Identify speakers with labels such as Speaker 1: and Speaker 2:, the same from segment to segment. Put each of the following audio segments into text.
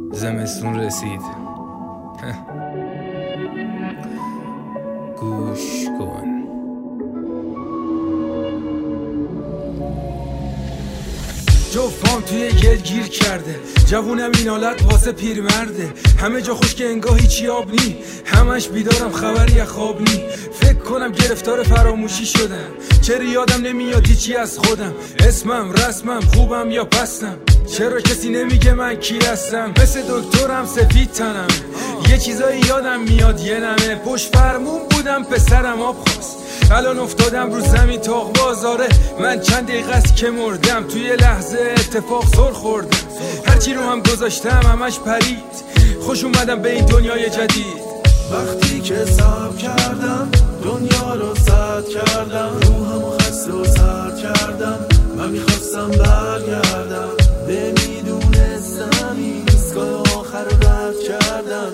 Speaker 1: زمستون رسید. گوش کن.
Speaker 2: جفام توی گل گیر کرده، جوونم این حالت واسه پیرمرده. همه جا خوش که انگاه هیچی آب نی، همش بیدارم خبری از خواب نی. فکر کنم گرفتار فراموشی شدم، چرا یادم نمیاد هیچی از خودم. اسمم رسمم خوبم یا پستم، چرا کسی نمیگه من کی هستم. مثل دکترم سفید تنم، یه چیزایی یادم میاد یه نمه. پشت فرمون بودم پسرم آب خواست، الان افتادم رو زمین تاق بازاره. من چند دقیقه است که مردم، توی لحظه اتفاق سر خوردم. هرچی رو هم گذاشتم همش پرید، خوش اومدم به این دنیای جدید.
Speaker 3: وقتی که صبر کردم دنیا رو سرد کردم، روحمو خسته و سرد کردم. من میخواستم برگردم، نمیدونستم ایستگاه آخر رو رد کردم.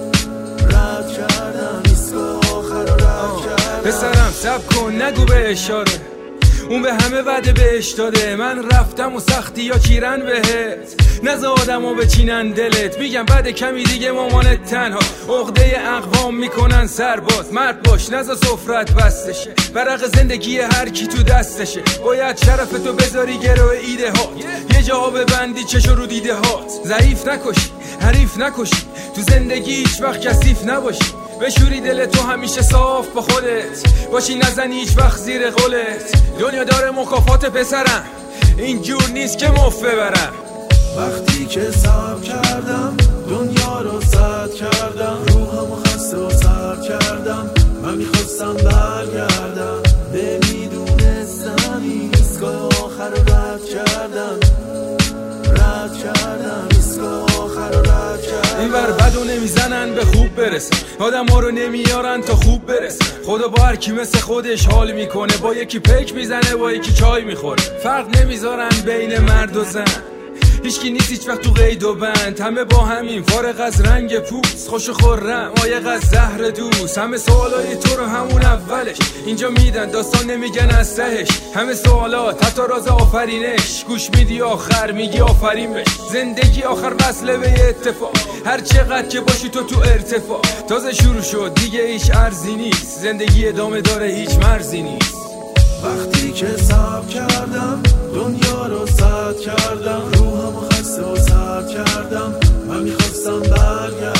Speaker 3: ایستگاه آخر رو رد کردم.
Speaker 2: پسرم صبر کن نگو به اشاره، اون به همه وعده بهش داده. من رفتم و سختی یا کیرن بهت، نزا آدمو بچینن دلت. میگم بعد کمی دیگه مامانت تنها، عقده اقوام میکنن سرباز. مرد باش نزا سفرت بستشه، ورق زندگی هر کی تو دستشه. باید شرفتو بذاری گروه ایده ها، یه جاها ببندی چشو رو دیده هات. ضعیف نکشی حریف نکشی، تو زندگی هیچ وقت کثیف نباشی. بشوری دل تو همیشه صاف با خودت باشی، نزنی هیچ وقت زیر قولت. دنیا داره مکافات پسرم، اینجور نیست که مفت ببرم.
Speaker 3: وقتی که صبر کردم دنیا رو سرد کردم، روحمو خسته و سرد کردم. من میخواستم برگردم، نمیدونستم ایستگاه آخر رو رد کردم. ایستگاه آخر رو رد کردم.
Speaker 2: این ور بدو نمیزنن به خوب برسه، آدم ها رو نمیارن تا خوب برسه. خدا با هر کی مثل خودش حال میکنه، با یکی پیک میزنه با یکی چای میخوره. فرق نمیذارن بین مرد و زن، هیچکی نیست هیچ وقت تو قید و بند. همه با همین فارغ از رنگ پوست، خوش و خرم عایق از زهر دوست. همه سوالای تو رو همون اولش اینجا میدن، داستان نمیگن از تهش. همه سوالات حتی راز آفرینش، گوش میدی آخر میگی آفرین بش. زندگی آخر وصله به اتفاق، هر چقدر که باشی تو ارتفاع. تازه شروع شد دیگه هیچ ارزی نیست، زندگی ادامه داره هیچ مرزی نیست.
Speaker 3: وقتی که صبر کردم دنیا رو سرد کردم، روحمو خسته و سرد کردم. من میخواستم برگردم،